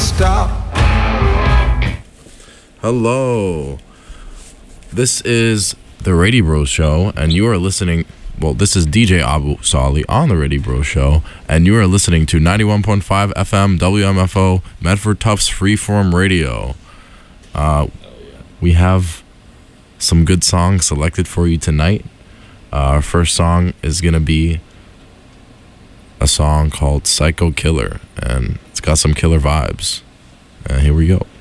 stop. Hello. This is the Rady Bros Show, and you are listening. Well, this is DJ Abu Sali on the Rady Bros Show, and you are listening to 91.5 FM WMFO Medford Tufts Freeform Radio. We have some good songs selected for you tonight. Our first song is going to be a song called Psycho Killer, and it's got some killer vibes. Here we go.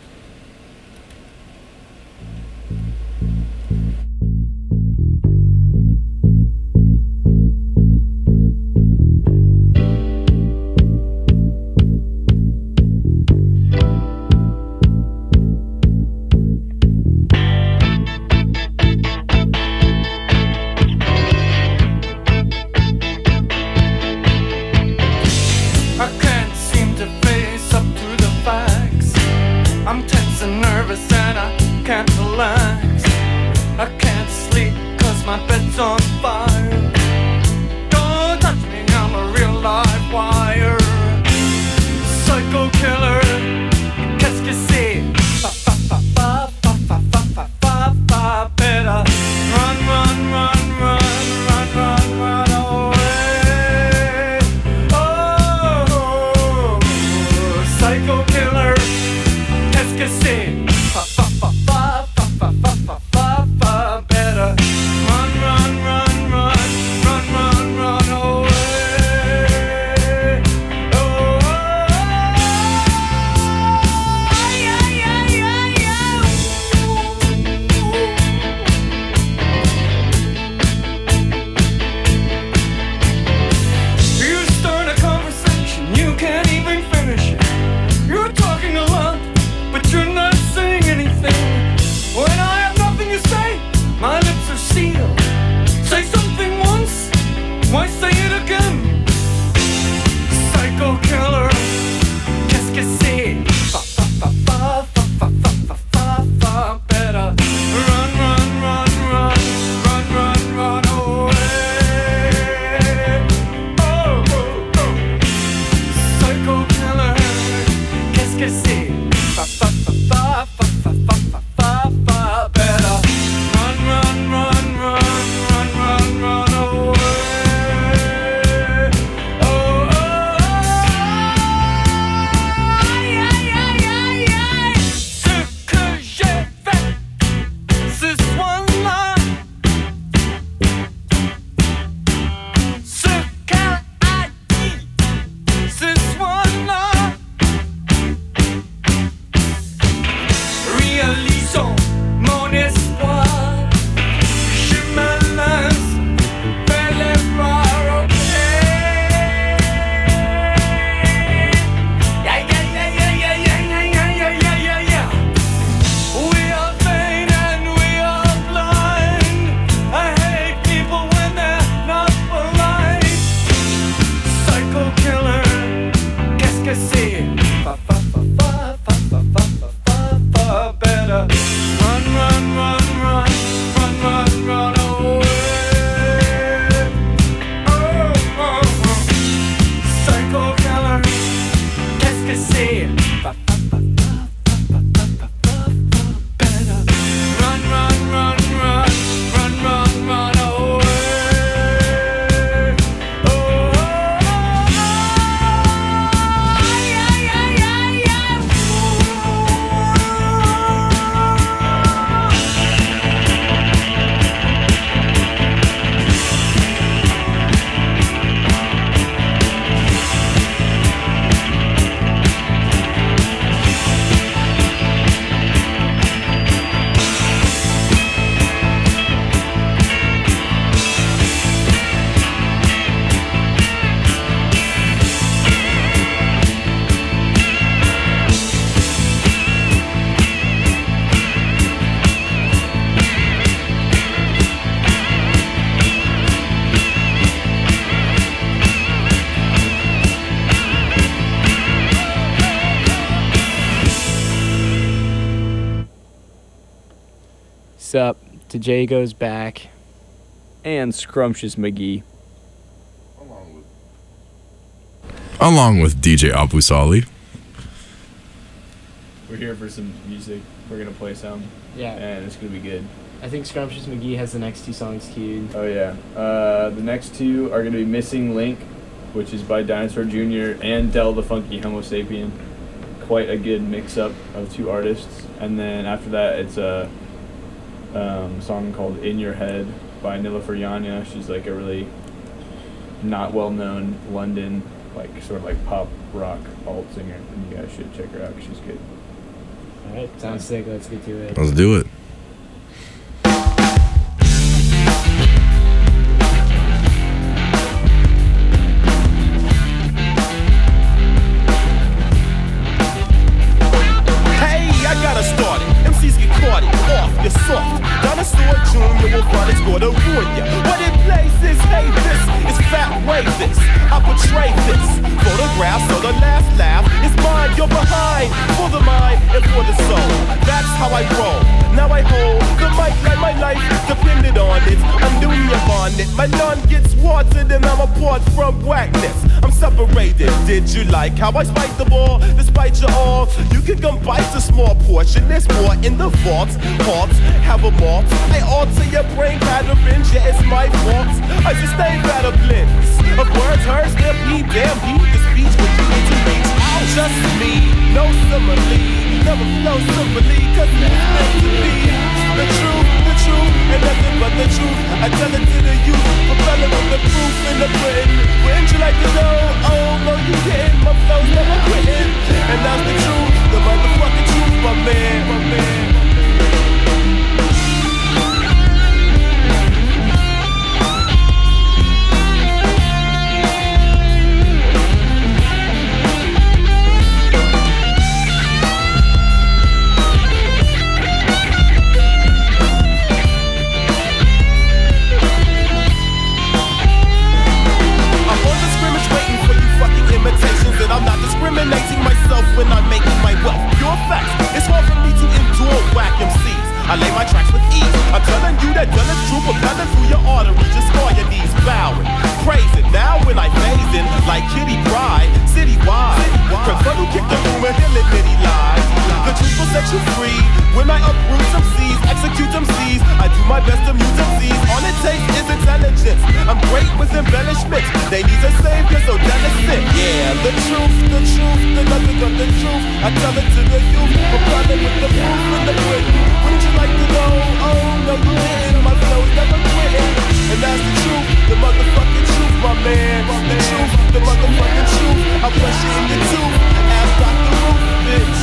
Sup to Jay Goes Back and Scrumptious McGee. Along with DJ Abu Sali. We're here for some music. We're gonna play some, Yeah. and it's gonna be good. I think Scrumptious McGee has the next 2 songs queued. Oh yeah. The next 2 are gonna be Missing Link, which is by Dinosaur Jr. and Del the Funky Homo Sapien. Quite a good mix-up of 2 artists. And then after that, it's a song called In Your Head by Nilüfer Yanya. She's like a really not well-known London, like sort of like pop rock alt singer, and you guys should check her out because she's good. All right, sounds sick. Let's get to it. Let's do it. You're soft. Dinosaur Jr. will run, it's gonna ruin ya. What it places, hey, this is fat way this. I portray this. Photographs so the last laugh is mine. You're behind for the mind and for the soul. That's how I roll. Now I hold the mic like my life depended on it. I'm doing your bonnet. My none gets watered and I'm apart from whackness. I'm separated. Did you like how I spiked the ball? Despite you all, you can come bite a small portion. There's more in the vaults. Hearts have a malt. I alter your brain patterns. Yeah, it's my fault. I sustain better blends of words, hers, their pee. Damn, he with the speech, but you need to reach out. Just me, no simile. Never flow simply, cause it's meant to be. The truth, and nothing but the truth. I tell it to the youth, propelling with the proof in the Britain. Wouldn't you like to know? Oh, no, you didn't. My flow's never quitting. And that's the truth, the motherfucking truth, my man, my man. And I'm not discriminating myself when I'm making my wealth. Pure facts, it's hard for me to endure whack MCs. I lay my tracks with ease. I'm telling you that done is true, propelling through your arteries. Just scar your knees, bowing, praising. Now when I phase in, like Kitty Pryde, citywide. Prefer to kick the room and hear litty lies. The truth will set you free. When I uproot some C's, execute them C's. I do my best to mute them C's. All it takes is intelligence. I'm great with embellishments. They need a savior, so delicate. Yeah, the truth, the nothing but the truth. I tell it to the youth, propelling with the proof in the Britain. Wouldn't you like to know? Oh, no, you didn't. My flow's never quitting. And that's the truth, the motherfucking truth, my man. The truth, the motherfucking truth. I push it in your tooth. Ask Dr. Roof, bitch.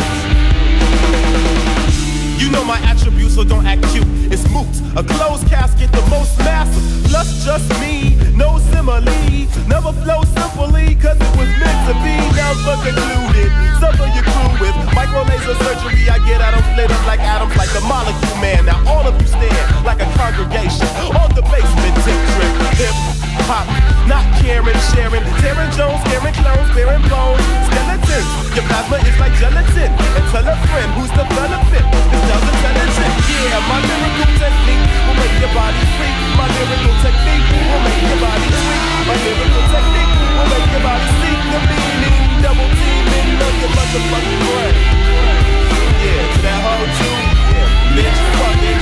You know my attributes, so don't act cute. It's moot. A closed casket, the most massive. Plus just me, no simile. Never flow simply, cause it was meant to be. Never concluded. Some of your crew with micro laser surgery. I get atoms split up like atoms, like the molecule man. Now all of you stand like a congregation on the basement tip trip. Hip hop, not caring, sharing. Tearing Jones, scaring clones, bearing bones. Skeletons, your plasma is like gelatin. And tell a friend who's the benefit. Yeah, my lyrical technique will make your body free. My lyrical technique will make your body sweet. My lyrical technique will make your body seek the meaning. Double teaming on your motherfucking brain. Yeah, to that whole tune. Yeah, bitch, fuck it.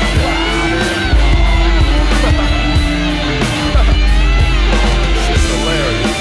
Shit's hilarious.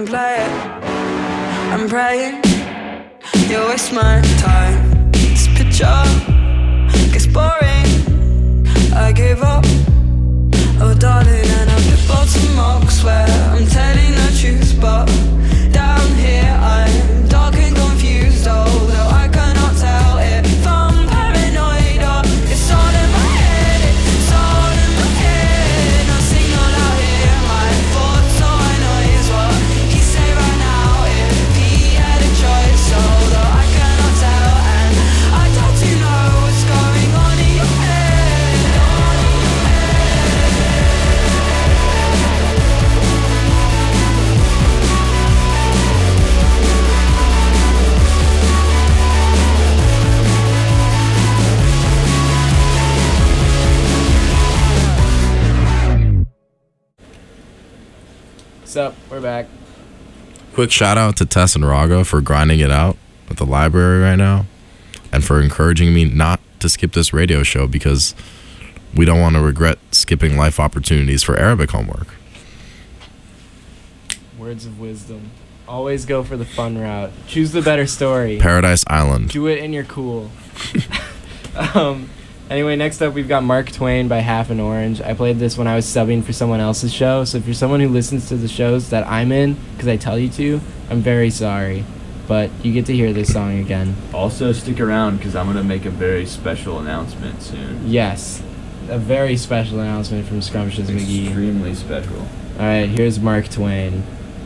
and play it. I'm praying you waste my time. This picture gets boring. I give up, oh darling, and I've been bought some marks. Swear I'm telling the truth, but down here I'm dark and confused. Although I cannot tell if I'm paranoid or it's all in my head. It's all in my head. I signal out here my thoughts, so I know is what he say right now. If he had a choice, although I cannot tell, and I doubt you know what's going on in your head. What's up? We're back. Quick shout out to Tess and Raga for grinding it out at the library right now and for encouraging me not to skip this radio show because we don't want to regret skipping life opportunities for Arabic homework. Words of wisdom. Always go for the fun route. Choose the better story. Paradise Island. Do it and you're cool. Anyway, next up we've got Mark Twain by Half an Orange. I played this when I was subbing for someone else's show, so if you're someone who listens to the shows that I'm in, because I tell you to, I'm very sorry. But you get to hear this song again. Also, stick around because I'm going to make a very special announcement soon. Yes, a very special announcement from Scrumptious McGee. Extremely special. Alright, here's Mark Twain.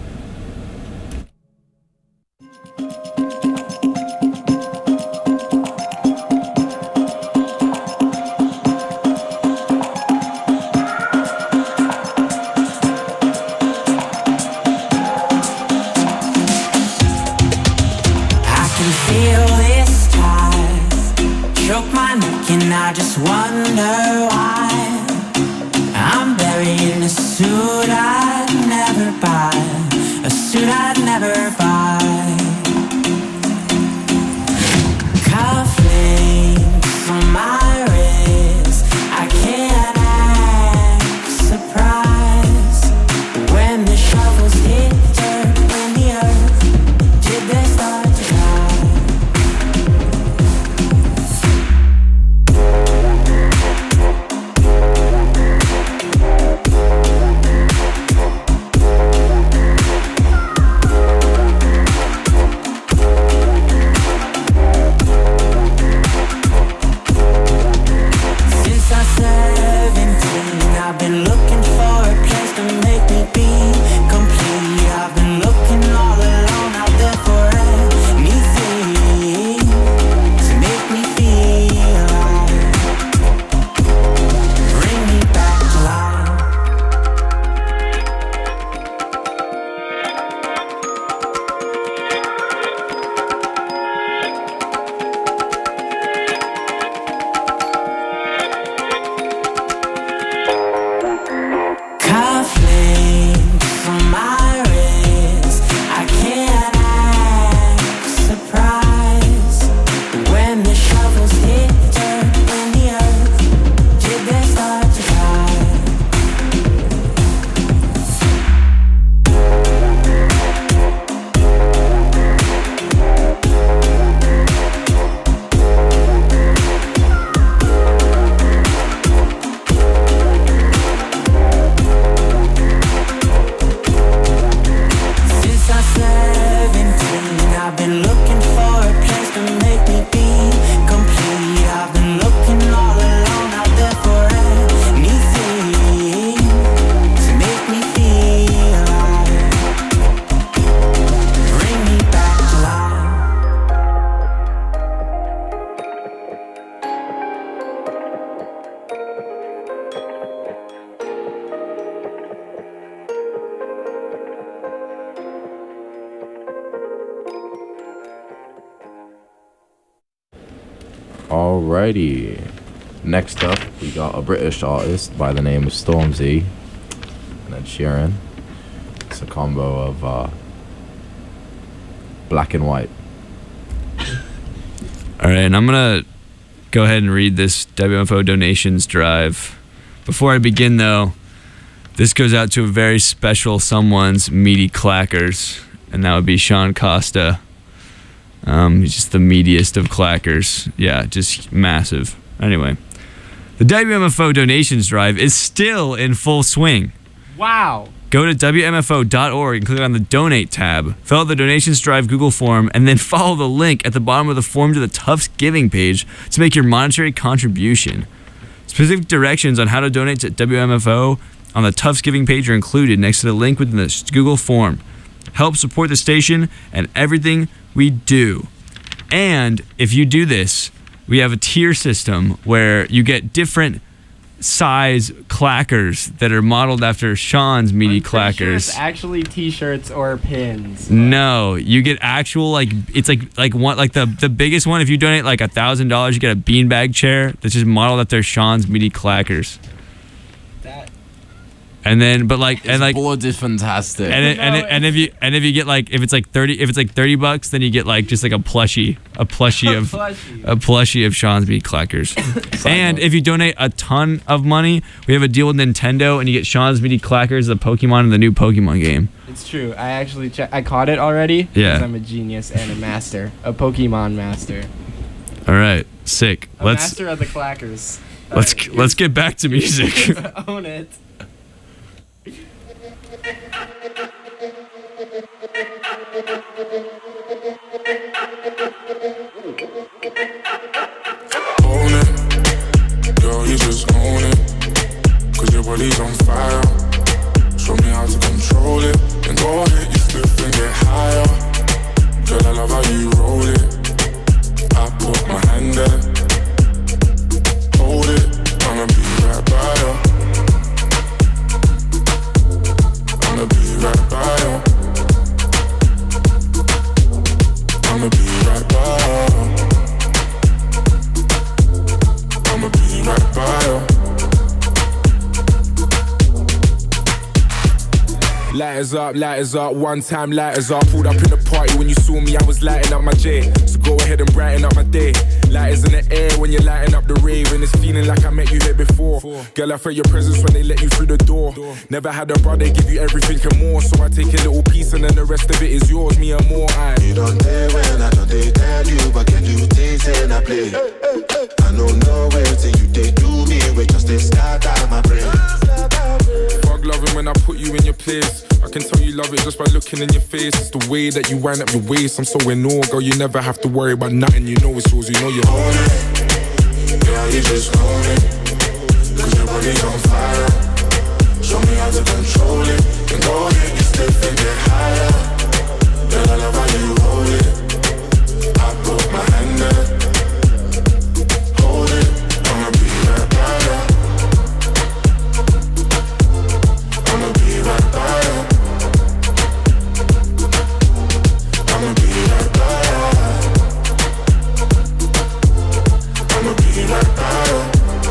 I just wonder why I'm buried in a suit I'd never buy, a suit I'd never buy. Cufflinks on my wrist, I can't act surprised when the shovels hit dirt in the earth. Did they start to die? Alrighty. Next up, we got a British artist by the name of Stormzy and Ed Sheeran. It's a combo of black and white. All right, and I'm going to go ahead and read this WMFO donations drive. Before I begin, though, This goes out to a very special someone's meaty clackers, and that would be Sean Costa. He's just the meatiest of clackers. Yeah, just massive. Anyway, the WMFO donations drive is still in full swing. Wow. Go to WMFO.org and click on the Donate tab. Fill out the Donations Drive Google form and then follow the link at the bottom of the form to the Tufts Giving page to make your monetary contribution. Specific directions on how to donate to WMFO on the Tufts Giving page are included next to the link within the Google form. Help support the station and everything we do. And if you do this, we have a tier system where you get different size clackers that are modeled after Sean's meaty clackers. Sure it's actually t-shirts or pins. No, you get actual it's like one like the biggest one. If you donate like $1,000, you get a beanbag chair that's just modeled after Sean's meaty clackers. And then, but like, and like, blood is fantastic. And if you get like, if it's like $30, then you get like just like a plushie of Sean's meat clackers. And if you donate a ton of money, we have a deal with Nintendo, and you get Sean's meaty clackers, the Pokemon in the new Pokemon game. It's true. I actually I caught it already. Yeah. Because I'm a genius and a master, a Pokemon master. All right, sick. Master of the clackers. Let's get back to music. Own it. Own it, girl, you just own it. Cause your body's on fire. Show me how to control it. Then go ahead, you flip and get higher. Girl, I love how you roll it. I put my hand there. Hold it, I'ma be right by you. I'ma be right by you. I'ma be right by you. I'ma be right by you. Lighters up, one time lighters up. Pulled up in the party when you saw me, I was lighting up my J. So go ahead and brighten up my day. Lighters in the air when you're lighting up the rave. And it's feeling like I met you here before. Girl, I felt your presence when they let you through the door. Never had a brother give you everything and more. So I take a little piece and then the rest of it is yours, me and more. You don't tell when I don't tell you, but can you taste and I play? I don't know where till you take to me, we just they start out my brain. Fuck loving when I put you in your place. I can tell you love it just by looking in your face. It's the way that you wind up your waist. I'm so in awe, girl, you never have to worry about nothing. You know it's yours, you know you own it. Girl, you just own it. Cause your body's on fire. Show me how to control it. Then go ahead, you step and get higher. Girl, I love how you hold it. I put my hand there. Hold it, I'ma be right by you. I'ma be right by you. I'ma be right by you. I'ma be right by you.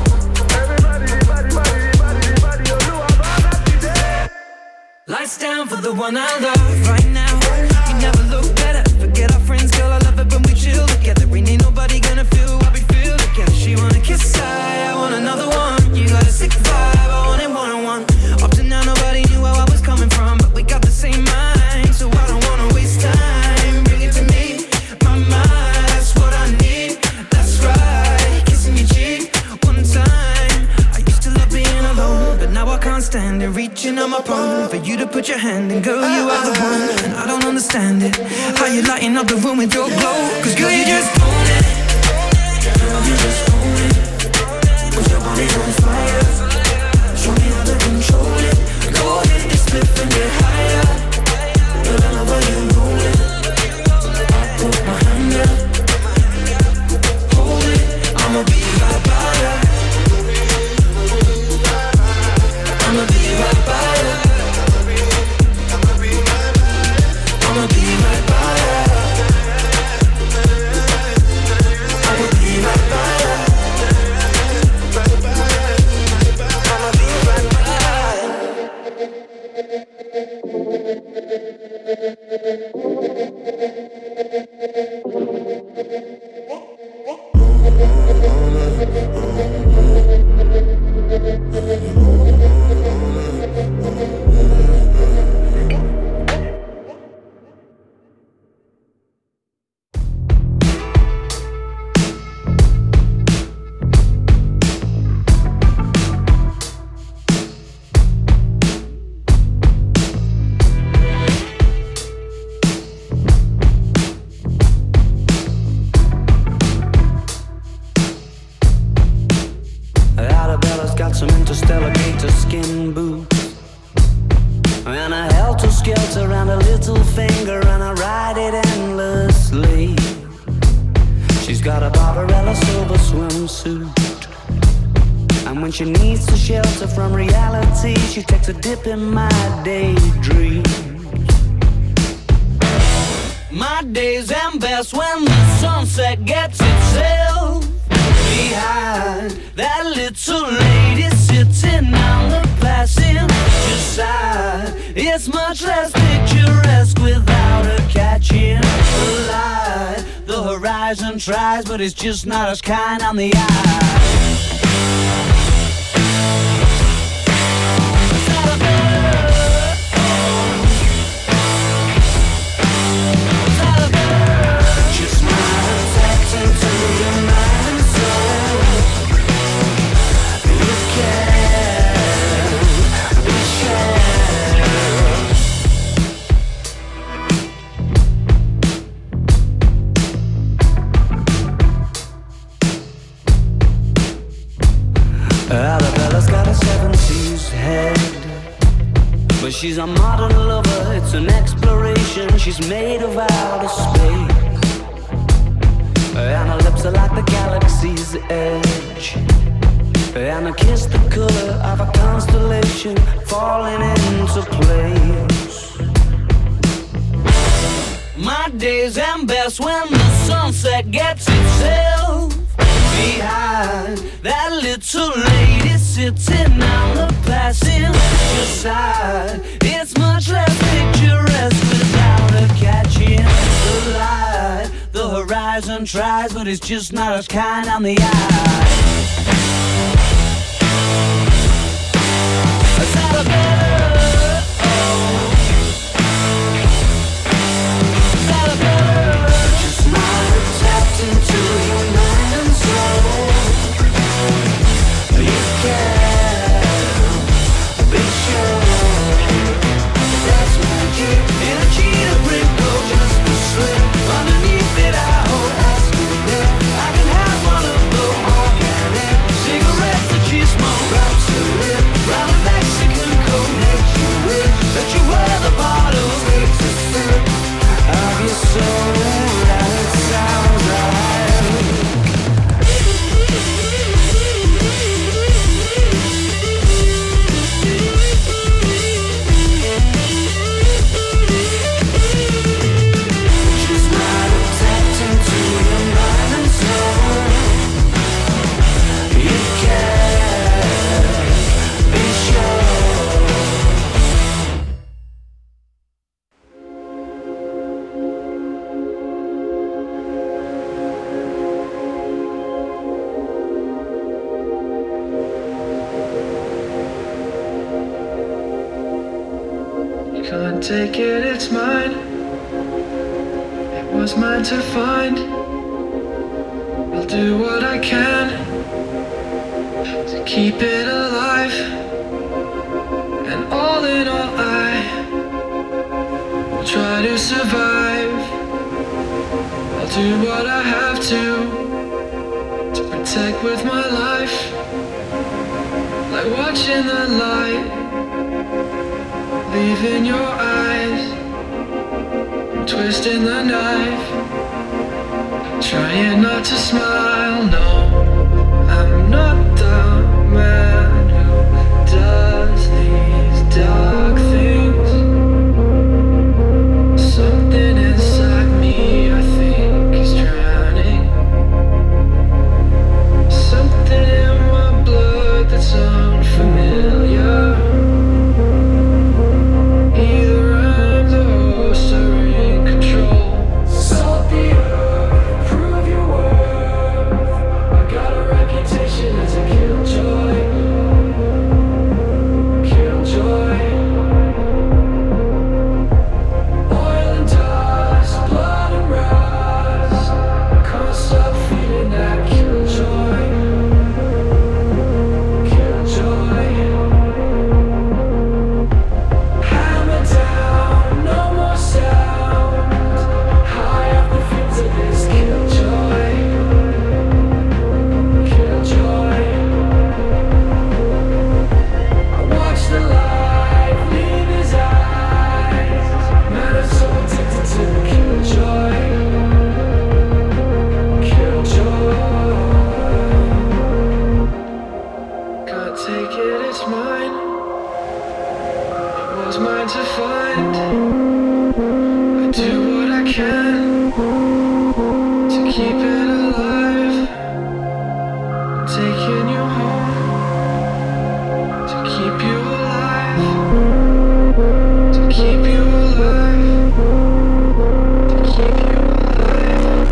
Lights down for the one I love right now. You never look better. Forget our friends, girl. I love it when we chill together. Ain't nobody gonna feel what we feel together. She wanna kiss, I want another one. You got a sick vibe, I want it one-on-one. Up to now, nobody knew where I was coming from, but we got the same mind, so I don't wanna waste time. Bring it to me, my mind, that's what I need. That's right, kissing your cheek one time. I used to love being alone, but now I can't stand it. Reaching on my phone for you to put your hand in, girl, you are the one. And I don't understand it, how you lighting up the room with your glow. Cause girl, you just own it. Girl, you just own it. Cause your body's on fire. Show me how to control it. Go ahead, just flip and get higher. Girl, I love how you roll it. I put my hand there. Hold it, I'ma be right by ya. I'ma be right by ya. I'ma be right by ya. I'ma be right by ya. helter-skelter and a little finger, and I ride it endlessly. She's got a Barbarella silver swimsuit, and when she needs to shelter from reality, she takes a dip in my daydream. My days end best when the sunset gets itself behind that little lady sitting on the passenger side. It's much less picturesque without her catching the light. The horizon tries, but it's just not as kind on the eye. Arabella's got a 70s head, but she's a modern lover, it's an exploration. She's made of outer space, and her lips are like the galaxy's edge, and her kiss the color of a constellation falling into place. My days end best when the sunset gets itself behind that little lady sitting on the passenger side. It's much less picturesque without her catching the light. The horizon tries, but it's just not as kind on the eye. Just not tapped into your mind and soul. You can be sure that's magic in a cheetah print coat, just a slip underneath it. I hope that's good there. I can have one of those organic cigarettes that you smoke. Wraps your lip round a Mexican coat, makes you wish that you were the bottle. Takes a sip of your soul, and it sounds right. Can't take it, it's mine. It was mine to find. I'll do what I can to keep it alive. And all in all, I will try to survive. I'll do what I have to protect with my life. Like watching the light leave in your eyes, twisting the knife, trying not to smile. No, I'm not the man who does these dark things. Something inside me, I think, is drowning. Something in my blood that's unfamiliar. mind. I do what I can to keep it alive. Taking you home to keep you alive. To keep you alive. To keep you alive.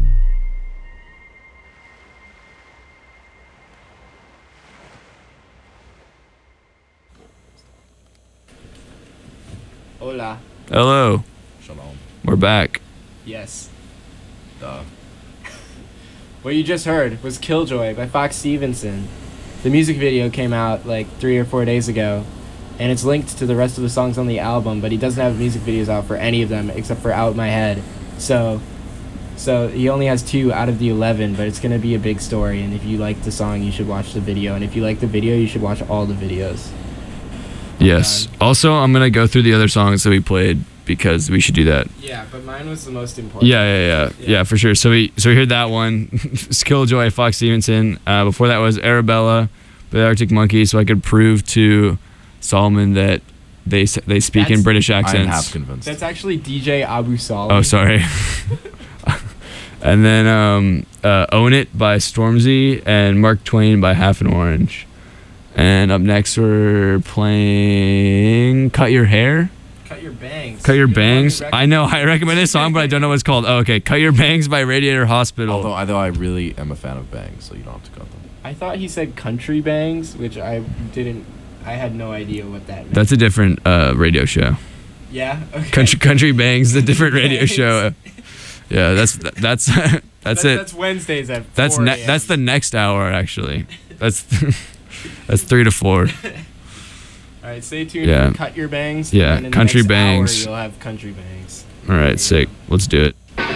Hola. Hello. Shalom. We're back. Yes. Duh. What you just heard was Killjoy by Fox Stevenson. The music video came out like 3 or 4 days ago, and it's linked to the rest of the songs on the album, but he doesn't have music videos out for any of them except for Out My Head. So he only has 2 out of the 11, but it's going to be a big story, and if you like the song, you should watch the video, and if you like the video, you should watch all the videos. Yes. Also, I'm going to go through the other songs that we played because we should do that. Yeah, but mine was the most important. Yeah, for sure. So we heard that one, Killjoy, Fox Stevenson. Before that was Arabella by the Arctic Monkeys, so I could prove to Solomon that they speak in British I'm accents. half convinced. That's actually DJ Abu Sali. Oh, sorry. And then Own It by Stormzy and Mark Twain by Half an Orange. And up next we're playing Cut Your Hair. Cut Your Bangs. Cut Your You're Bangs. already I know, I recommend this song, but I don't know what it's called. Oh, okay. Cut Your Bangs by Radiator Hospital. Although I really am a fan of bangs, so you don't have to cut them. I thought he said country bangs, which I had no idea what that meant. That's a different radio show. Yeah? Okay. Country Bangs, a different radio show. Yeah, that's it. That's Wednesdays at 4 That's a.m. that's the next hour actually. That's 3 to 4. All right, stay tuned Yeah. for Cut Your Bangs. Yeah, and in the Country next Bangs. Hour, you'll have Country Bangs. All right, sick. Let's do it.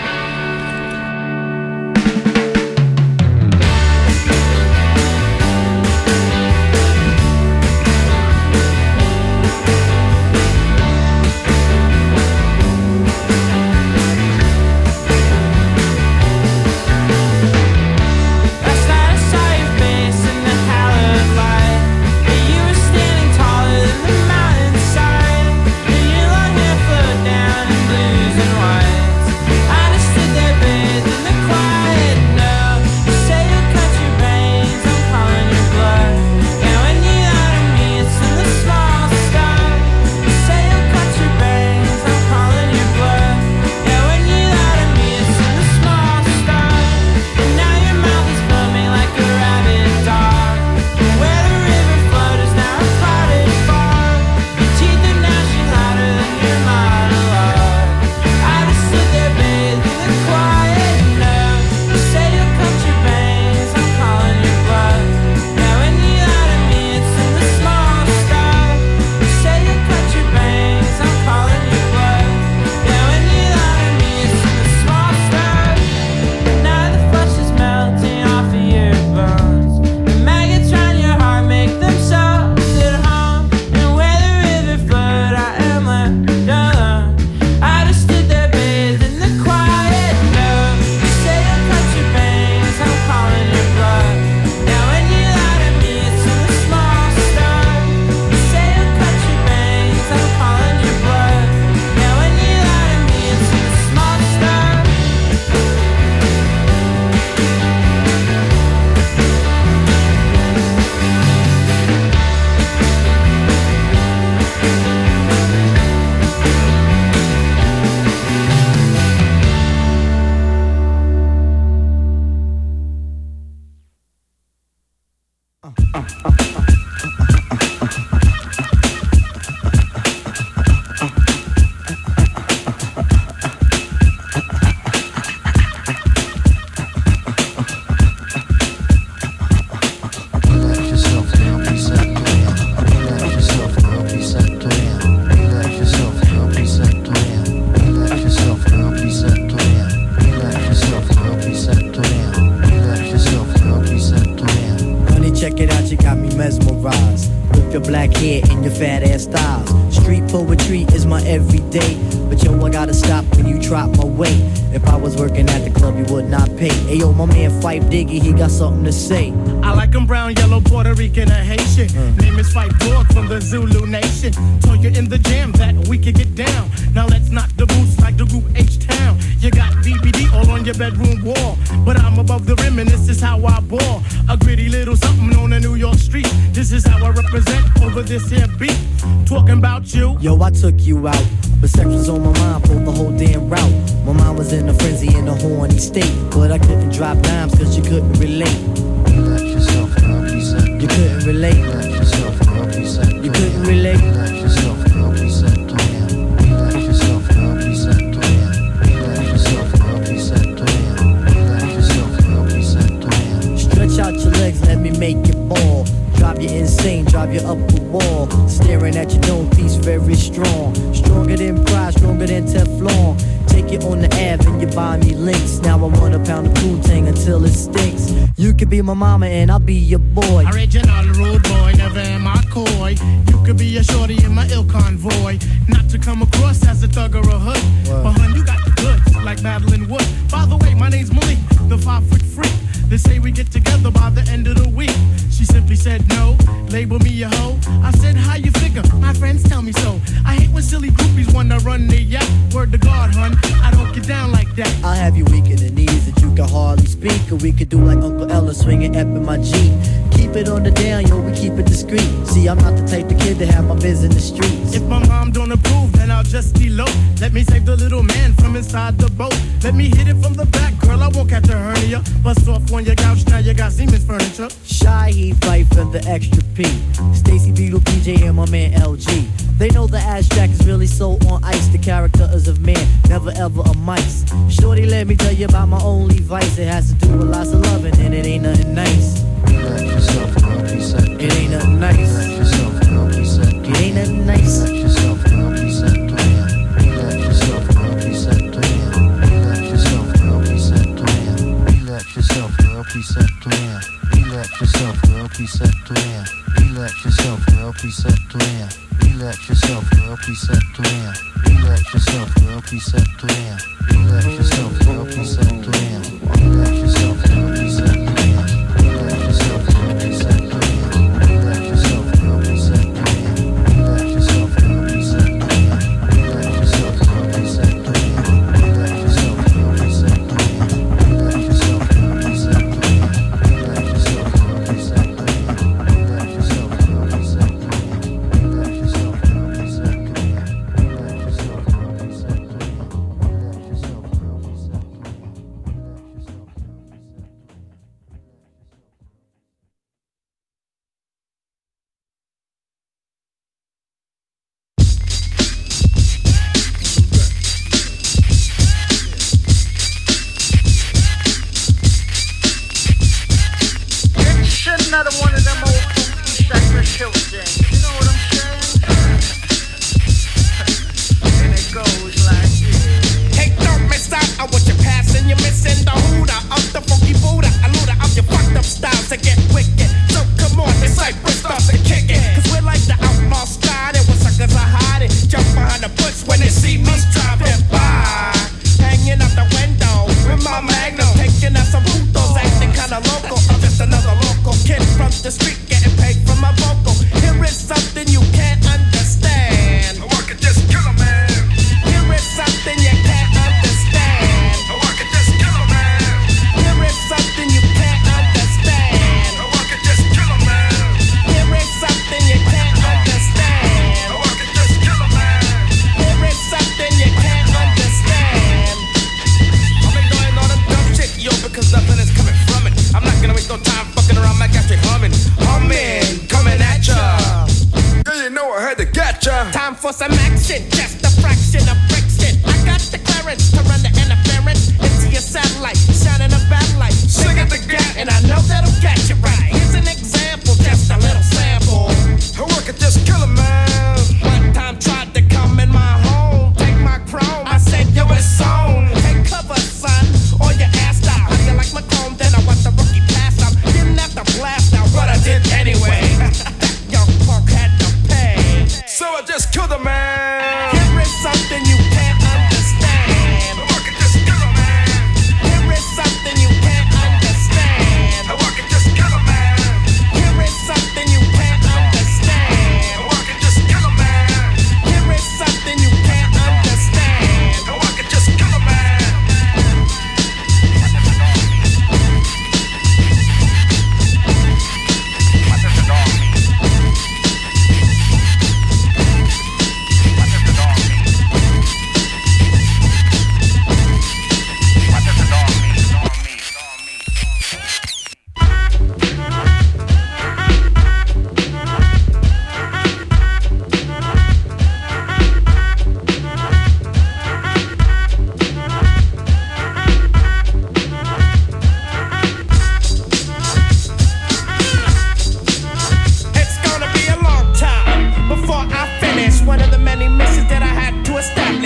That's not a safe base in the hallowed light. But you were standing taller than the mountainside, and your long hair flowed down in blues and whites. every day. But yo, I gotta stop when you drop my weight. If I was working at the club, you would not pay. Ayo, my man Fife Diggy, he got something to say. I like him brown, yellow, Puerto Rican, or Haitian. Name is Fife Dog from the Zulu Nation. Told you in the jam that we could get down. Now let's knock the boots like the group H-Town. You got BBD all on your bedroom wall. But I'm above the rim and this is how I ball. A gritty little something on a New York street. This is how I represent over this here beat. Talking about you. Yo, I took you out, but sex was on my mind for the whole damn route. My mind was in a frenzy in a horny state, but I couldn't drop dimes cause you couldn't relate. You let yourself go, he said. You couldn't relate. You let yourself go, he said. You couldn't relate. You let yourself go, he said. You let yourself go, he said. You let yourself go, he said. You let yourself go, he said. Stretch out your legs, let me make it ball. Drive you insane, drive you up the wall. Staring at your dome piece, very strong. Stronger than pride, stronger than Teflon. Take it on the Ave and you buy me links. Now I want a pound of Poontang until it stinks. You could be my mama and I'll be your boy. Original rude boy, never am I coy. You could be a shorty in my ill convoy. Not to come across as a thug or a hood. But hun, you got the goods, like Madeline Wood. By the way, my name's Malik, the 5-foot freak. They say we get together by the end of the week. She simply said no, label me a hoe. I said, how you figure? My friends tell me so. I hate when silly groupies wanna run their yacht. Word to God, hun, I don't get down like that. I'll have you weak in the knees that you can hardly speak. Or we could do like Uncle Ella swinging up in my Jeep. Keep it on the down, yo, we keep it discreet. See, I'm not the type of kid to have my biz in the streets. If my mom don't approve, then I'll just elope. Let me save the little man from inside the boat. Let me hit it from the back, girl, I won't catch a hernia. Bust off on your couch, now you got Siemens furniture. Shy, he Fife and the extra P. Stacy Beetle, PJ, and my man LG. They know the ass jack is really so on ice. The character is of man, never ever a mice. Shorty, let me tell you about my only vice. It has to do with lots of loving and it ain't nothing nice. Let yourself go, he said. It ain't nothing nice. Let yourself go, he said. It ain't nothing nice. Let yourself go, he said. Let yourself go, he said. Let yourself go, he said. Let yourself go, he said. Let yourself go, he said. Let yourself go, he said. Let yourself go, he said. Let yourself go, he said. Let yourself go, he said. Let yourself go, he said. Another one of them old funky Cypress Hill things. You know what I'm saying? And it goes like this. Hey, don't miss out on what you're passing. You're missing the hooter of the funky Buddha. A looter of your fucked up styles to get wicked. So come on, this Cypress starts to kick it. Cause we're like the outlaw style. And when suckers are hiding, jump behind the bush when they see me driving by. Hanging out the window with my magnum. Taking out some putos, acting kinda local. I'm just another local kid from the street getting paid for my vocal. Here is something you can't understand. I could just kill a man. Here is something you can't understand. I could just kill a man. Here is something you can't understand. I could just kill a man. Here is something you can't understand. I could just kill a man. Here is something you can't understand. I'm ignoring all the dumb shit, yo, because nothing is coming from it. I'm not gonna waste no time fucking around, my gas straight humming.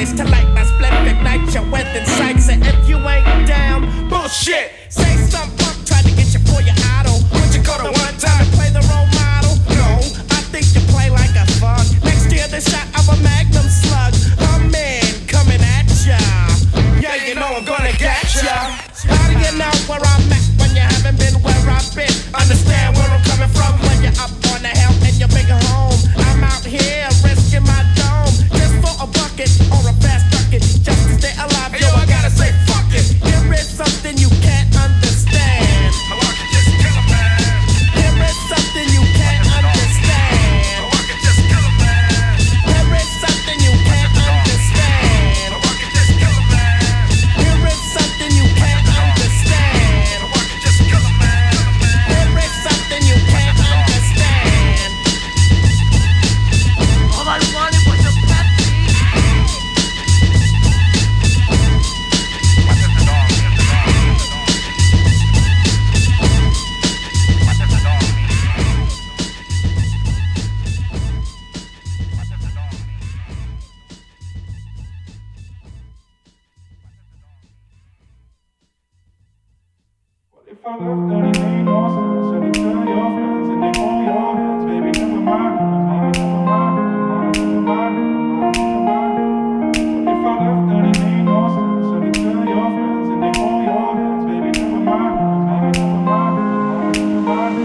place to light my split, ignite your within sights. And if you ain't down, bullshit. Say something, punk, try to get you for your idol. Would you go to one time and play the role model? No, I think you play like a thug. Next year, the shot of a magnum slug. A man coming at ya. Yeah, you know I'm gonna get ya. How do you know where I'm at when you haven't been where I've been? Understand where I'm coming from when you're up on the hill in your bigger home. I'm out here risking my dome just for a bucket or a fast bucket. Just to stay alive, yo, I gotta say fuck it. Here is something you can't understand. Here is something you can't understand. Here is something you can't understand. Here is something you can't understand. Here is something you can't understand. All I wanted was a Pepsi. If I left, then it made no sense. And you tell your friends and they hold your hands, baby, never mind, never mind, never mind, never mind. If I left, then it made no sense. And you tell your friends and they hold your hands, baby, never mind, never mind, never mind.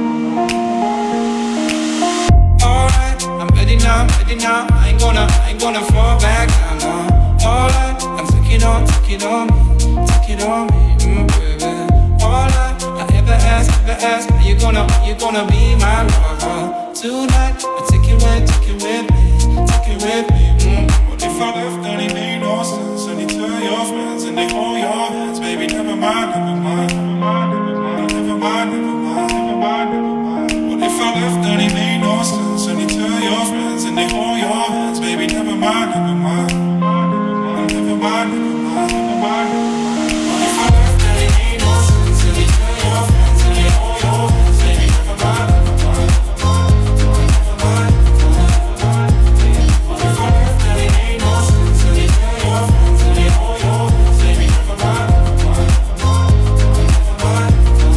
Alright, I'm ready now, I ain't gonna fall back down now. Alright, I'm taking on me, baby. Alright, I ever ask, are you gonna be my lover? Tonight, I take it with me. What if I left, then it made no sense. And you tell your friends and they hold your hands, baby, never mind, never mind, never mind, never mind, never mind, never mind, never mind. What if I left, then it made no sense. And you tell your friends and they hold your hands, baby, never mind, never mind, never mind, never mind, never mind. What if I left, then it made no sense. And you tell your friends and they hold your hands, baby, never mind, never mind, never mind, never mind. What if I left, then it made no sense. And you tell your friends and they hold your hands, baby, never mind, never mind, never mind,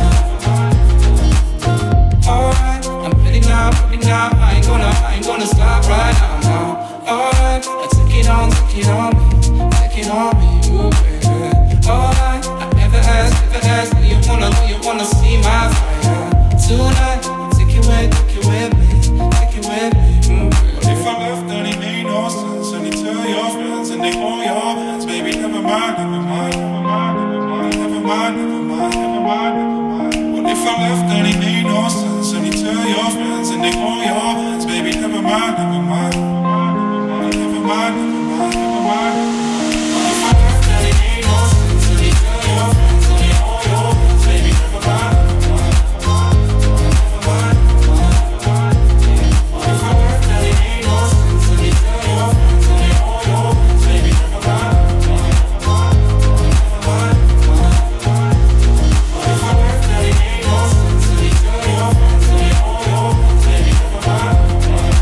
never mind. Alright, I'm ready now, I ain't gonna stop right now. Alright, I take it on me, ooh, baby. Alright, I ever ask, do you wanna see my fire? Tonight, take it with me, ooh, baby. What if I left, then it made no sense. And you tell your friends and they hold your hands, baby, never mind, never mind, never mind, never mind, never mind, never mind, never mind. What if I left, then it made no sense. And you tell your friends and they hold your hands, baby, never mind, never mind, never mind, never mind. What if I left, then it made no sense. And you tell your friends and they hold your hands, baby, never mind, never mind, never mind. What if I left, then it made no sense. And you tell your friends and they hold your hands, baby, never mind, never mind, never mind. What if I left, then it made no sense. And you tell your friends and they hold your hands, baby, never mind, never mind, never mind.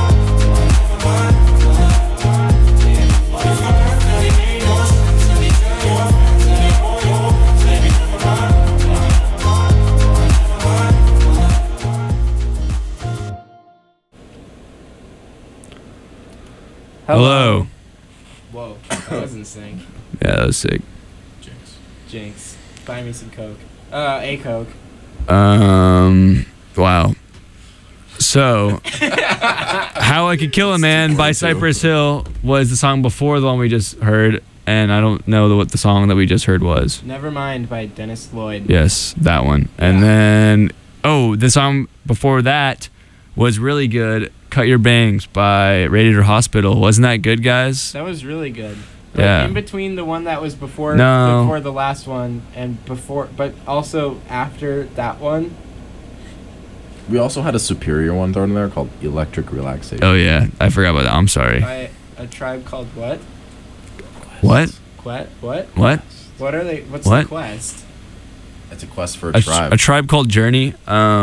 What if I left, then it made no sense. And you tell your friends and they hold your hands, baby, never mind, never mind, never mind. Hello. Whoa, that was in sync. Yeah, that was sick. Jinx. Buy me some Coke. A Coke. Wow. So, How I Could Kill a Man by Cypress Hill was the song before the one we just heard, and I don't know what the song that we just heard was. Nevermind by Dennis Lloyd. Yes, that one. And then, the song before that was really good, Cut Your Bangs by Radiator Hospital. Wasn't that good, guys? That was really good. Yeah. In between the one that was before the last one and before, but also after that one. We also had a superior one thrown in there called Electric Relaxation. Oh yeah, I forgot about that. I'm sorry. By a tribe called what? What? What? What? What? What are they? What's What? the quest? It's a quest for a tribe. A tribe called Journey.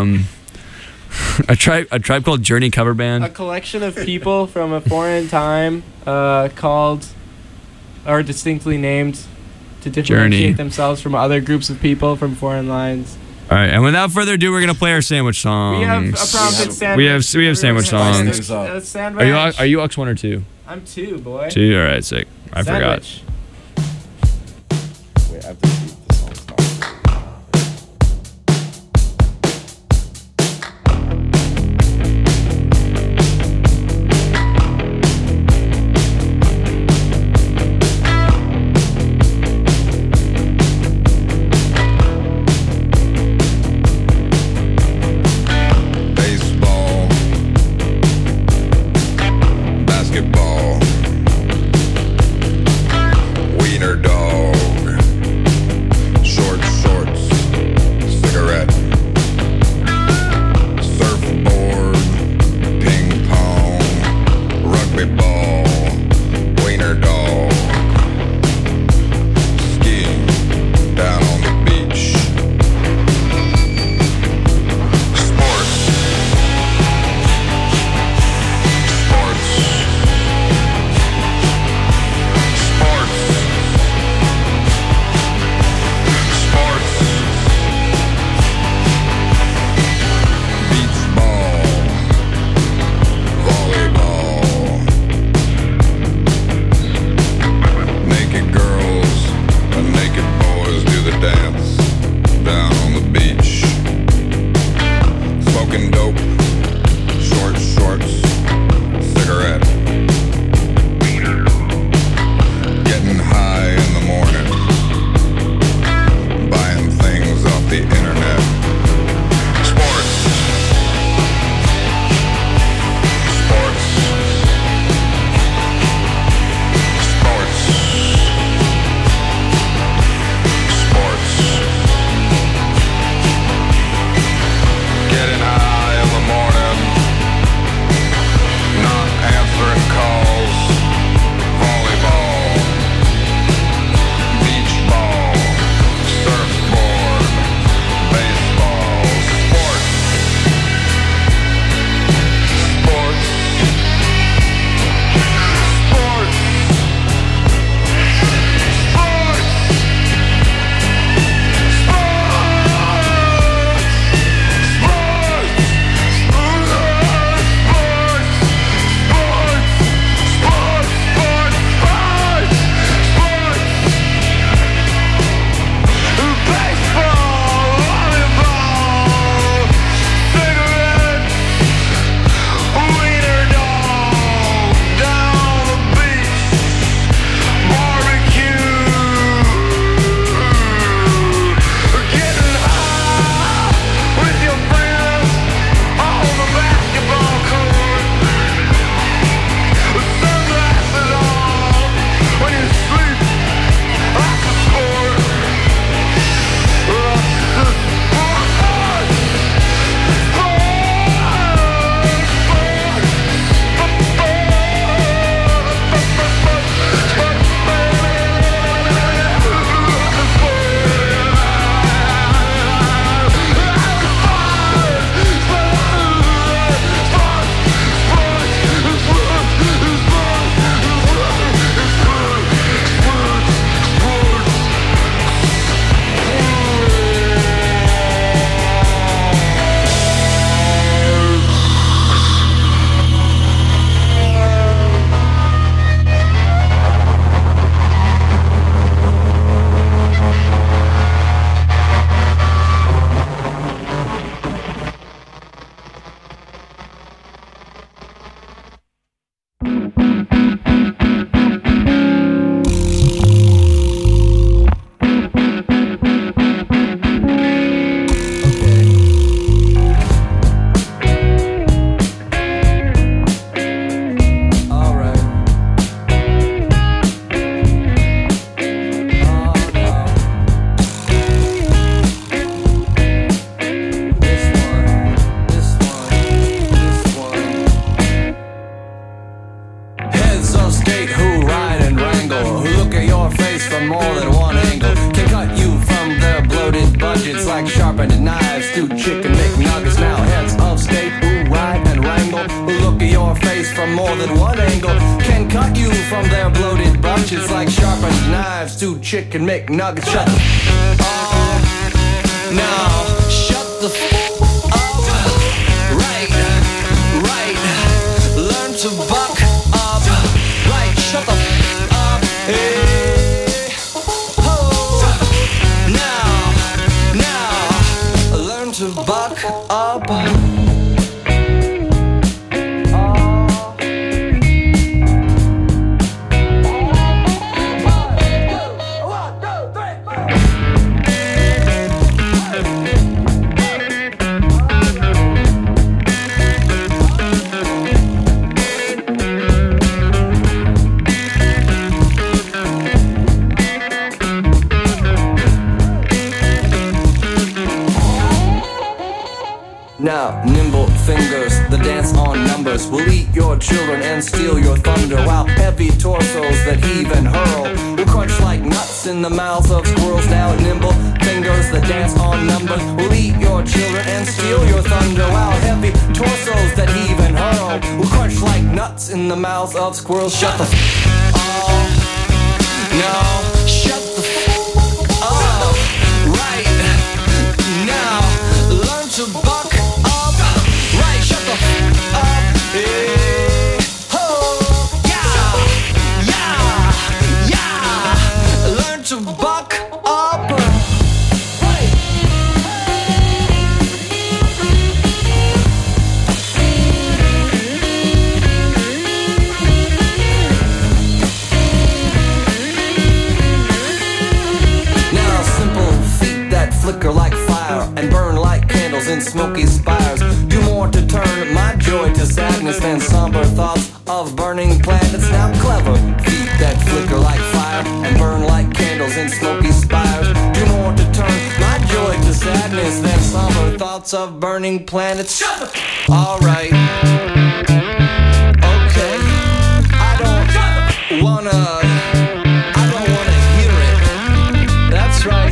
A tribe called Journey cover band. A collection of people from a foreign time called are distinctly named to differentiate Journey. themselves from other groups of people from foreign lines. All right, and without further ado, we're gonna play our sandwich songs. We have a profit sandwich. We have sandwich songs. Sandwich. Are you Ux 1 or 2? I'm 2, boy. 2. All right, sick. I forgot. Sandwich. Wait, I have to see if the song stops. Baseball, basketball, stewed chicken McNuggets. Shut the up. Now, shut the up. Right. Learn to buck up. Right, shut the up. Hey. Oh. Now, learn to buck up. Now, nimble fingers, the dance on numbers will eat your children and steal your thunder, while heavy torsos that heave and hurl will crunch like nuts in the mouths of squirrels. Now, nimble fingers that dance on numbers will eat your children and steal your thunder, while heavy torsos that heave and hurl will crunch like nuts in the mouths of squirrels. Shut the up. No, shut the up. Right now, learn to buck. Shut the up, hey, ho, yeah, learn to buck up. Now simple feet that flicker like fire and burn like candles in smoky spires do more to turn my joy to sadness than somber thoughts of burning planets. Now clever feet that flicker like fire and burn like candles in smoky spires do more to turn my joy to sadness than somber thoughts of burning planets. Alright, okay, I don't wanna hear it. That's right.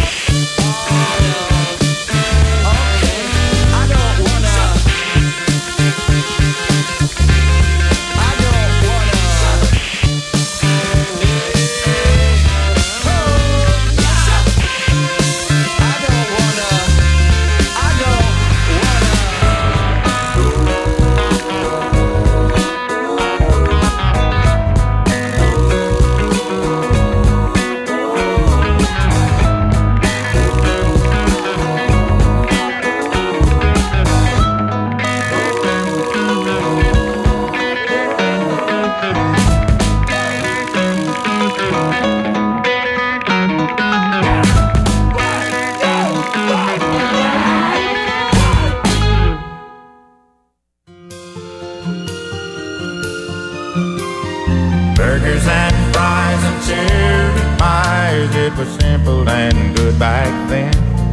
Burgers and fries and cherry pies, it was simple and good back then.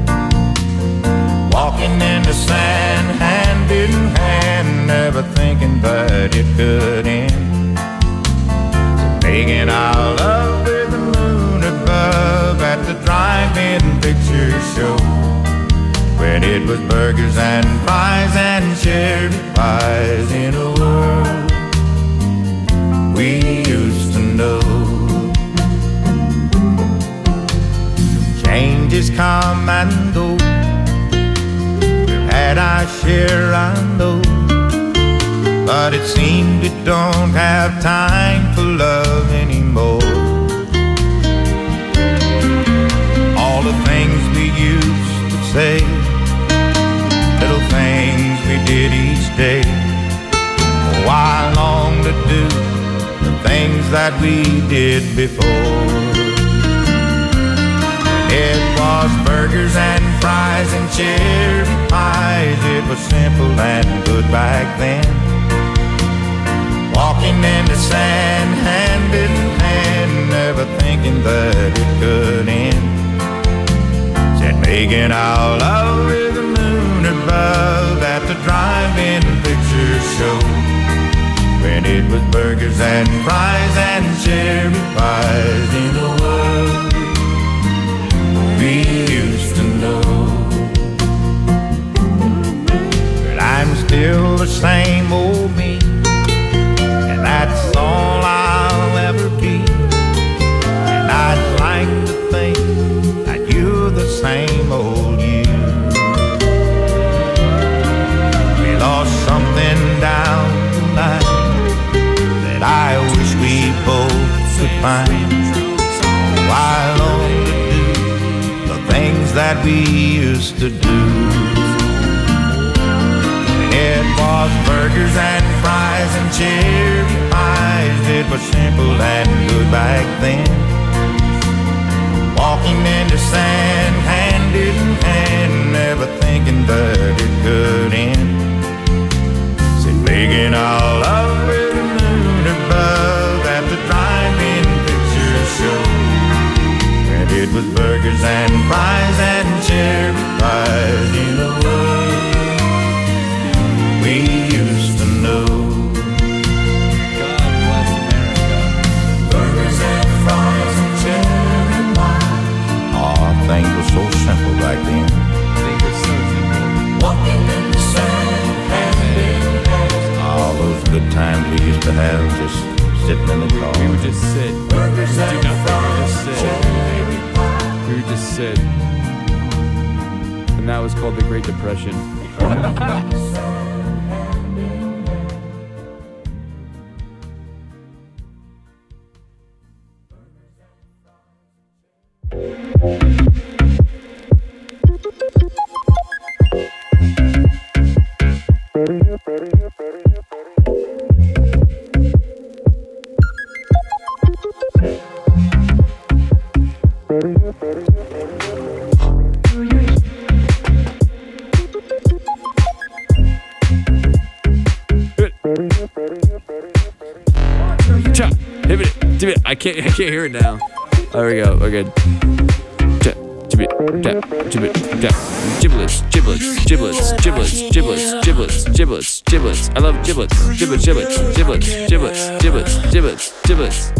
Walking in the sand, hand in hand, never thinking that it could end. Making our love with the moon above at the drive-in picture show, when it was burgers and fries and cherry pies in a world we used to know. Changes come and go, we've had our share, I know, but it seems we don't have time for love anymore. All the things we used to say, little things we did each day, oh, I long to do the things that we did before. It was burgers and fries and cherry pies, it was simple and good back then. Walking in the sand, hand in hand, never thinking that it could end. Said making our love with the moon above at the drive-in picture show, when it was burgers and fries and cherry pies in a world we used to know. But I'm still the same old me, and that's all I'll ever be. And I'd I long to do the things that we used to do. It was burgers and fries and cherry pies. It was simple and good back then. Walking in the sand, hand in hand, never thinking that it could end. Said making our love with the moon above at the drive-in picture show. And it was burgers and fries and cherry pies in a world we used to know. God bless America. Burgers and fries and cherry pies. Oh, things were so simple back then. Things were so simple. Walking in the sand, hand in hand. All those good times we used to have, just sitting in the car. We would just sit. Burgers Do and nothing. fries. We would just sit. And that was called the Great Depression. I can't hear it now. There we go. We're good. Giblets, giblets, giblets, giblets, giblets, giblets, giblets, giblets. I love giblets. Giblets, giblets, giblets, giblets, giblets, giblets, giblets.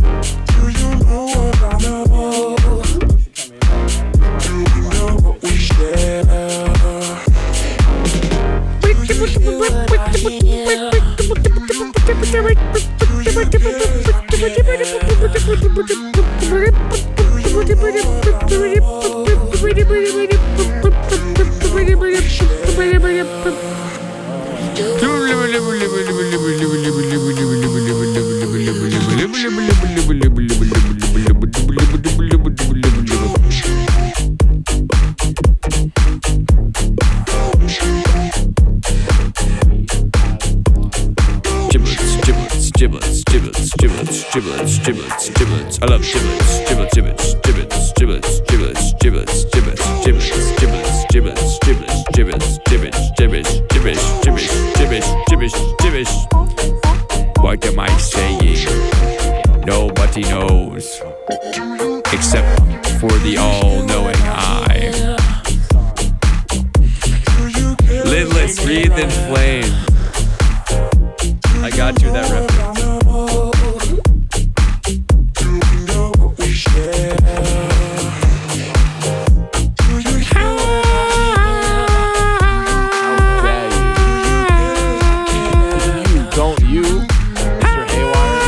Giblets, giblets, giblets, giblets, giblets, giblets. I love giblets, giblets, giblets, giblets, giblets, giblets, giblets, giblets, giblets, giblets, giblets, giblets, giblets, giblets, giblets, giblets, giblets, giblets, giblets, giblets. What am I saying? Nobody knows, except for the all-knowing eye. Lidless, wreathed in flame. I got you that reference. Don't you, Mr. Haywire?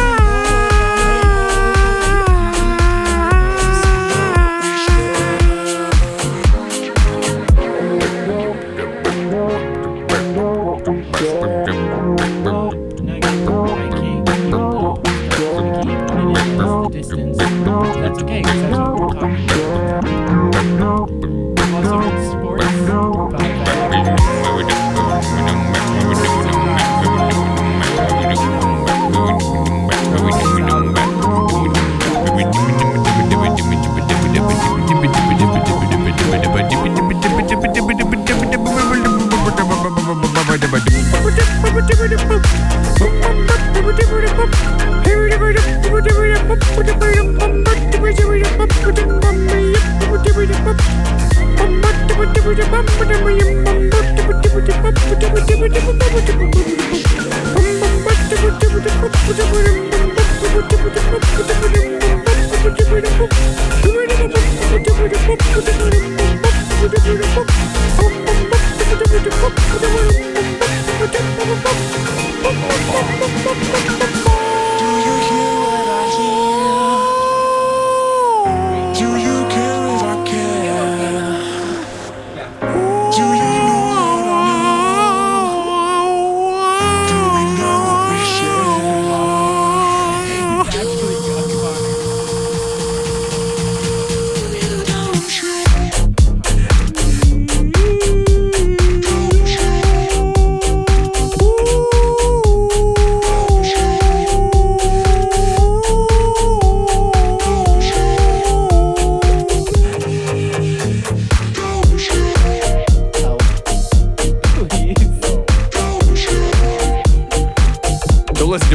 That's okay, because that's what we're talking about. Also, in sports,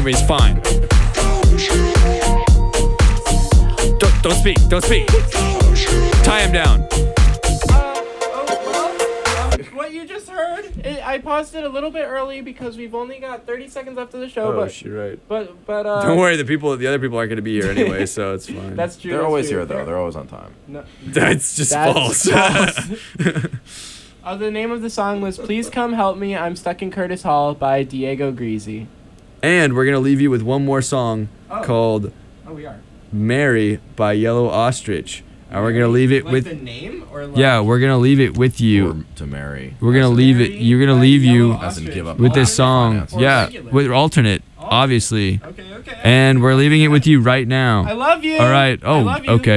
me. It's fine. Don't speak. Don't speak. Tie him down. What you just heard, I paused it a little bit early because we've only got 30 seconds left of the show. Oh, but you're right. But Don't worry, the other people aren't going to be here anyway, so it's fine. That's true. They're that's always true. here though. They're always on time. No, That's just false. The name of the song was "Please Come Help Me, I'm Stuck in Curtis Hall" by Diego Greasy. And we're going to leave you with one more song called we are. Mary by Yellow Ostrich. And we're going to leave it like with the name or like yeah, we're going to leave it with you. Or to marry. We're going to leave it. You're going to leave you As in give up with this alternate song. finance. Yeah, regular? with alternate, obviously. Okay. And we're leaving it with you right now. I love you. All right. Oh, I love you. okay.